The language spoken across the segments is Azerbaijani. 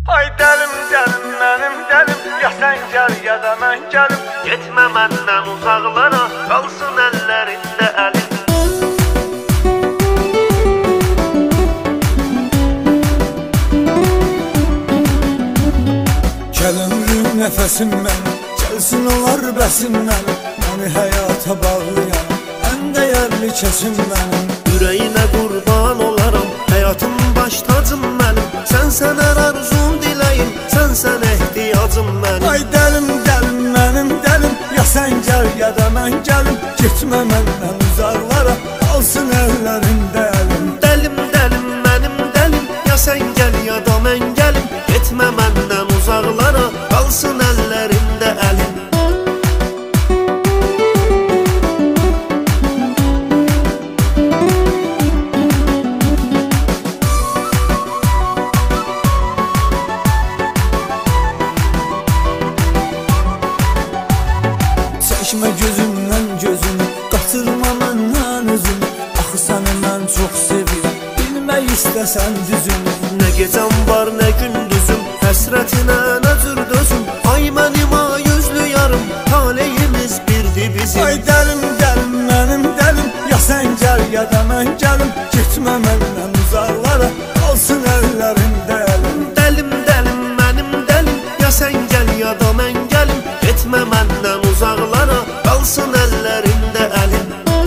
Ay dəlim, dəlim, mənim dəlim. Ya sən gəl, ya da mən gəlim. Getmə məndən uzaqlara, qalsın əllərində əlim. Gəl ömrüm, nəfəsim mənim, gəlsin olar bəsim mənim. Məni həyata bağlayan, ən dəyərli kəsim mənim. Ürəyinə qurban olaram, həyatım baş tacım mənim. Sənsən hər arzum diləyim, sənsən ehtiyacım mənim. Ay dəlim, dəlim, mənim dəlim. Ya sən gəl, ya da mən gəlim. Getmə məndən uzaqlara, qalsın əllərində əlim. Dəlim, dəlim, mənim dəlim. Ya sən gəl, ya da mən gəlim. Getmə məndən uzaqlara, qalsın əllərində əlim. Çəkmə gözümdən gözünü, qatırma məndən özünü. Axı səni mən çox sevirəm, bilmək istəsən düzünü. Nə gecəm var, nə gündüzüm, həsrətinə nə cür dözüm. Ay mənim ayüzlü yarım, taleyimiz birdi bizim. Ay dəlim, dəlim, mənim dəlim. Ya sən gəl, ya da mən gəlim. Getmə məndən uzaqlara, qalsın əllərində əlim. Dəlim, dəlim, mənim dəlim. Ya sən gəl, ya da mən gəlim. Getmə məndən uzaqlara, qalsın əllərində əlim.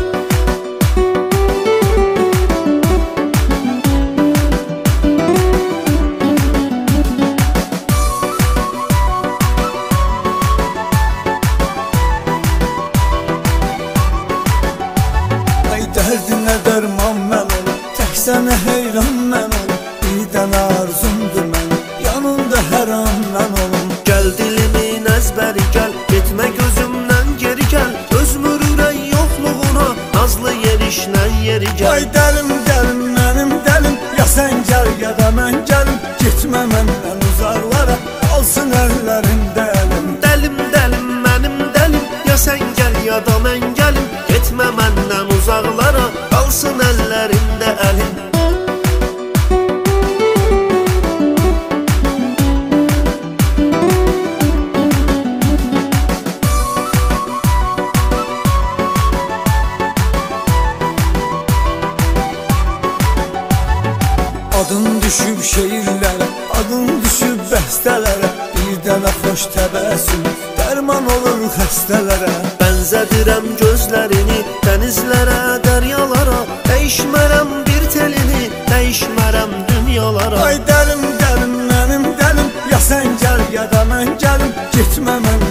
Ay dərdinə dərman mən olum, tək sənə heyran mən olum. Bir dənə arzumdur mənim, yanında hər an mən olum. Gəl dilimin əzbəri gəl, getmə gözümdən geri gəl. Özmür ürək yoxluğuna, nazlı yerişlə yeri gəl. Ay dəlim, dəlim, mənim dəlim. Ya sən gəl, ya da mən gəlim. Getmə məndən uzaqlara, qalsın əllərində əlim. Dəlim, dəlim, mənim dəlim. Ya sən gəl, ya da mən gəlim. Getmə məndən uzaqlara, qalsın əllərində əlim. Adın düşüb şeirlərə, adın düşüb bəstələrə. Bir dənə xoş təbəssüm, dərman olur xəstələrə. Bənzədirəm gözlərini dənizlərə, dəryalara. Dəyişmərəm bir telini, dəyişmərəm dünyalara. Ay dəlim, dəlim, mənim dəlim. Ya sən gəl, ya da mən gəlim. Getmə məndən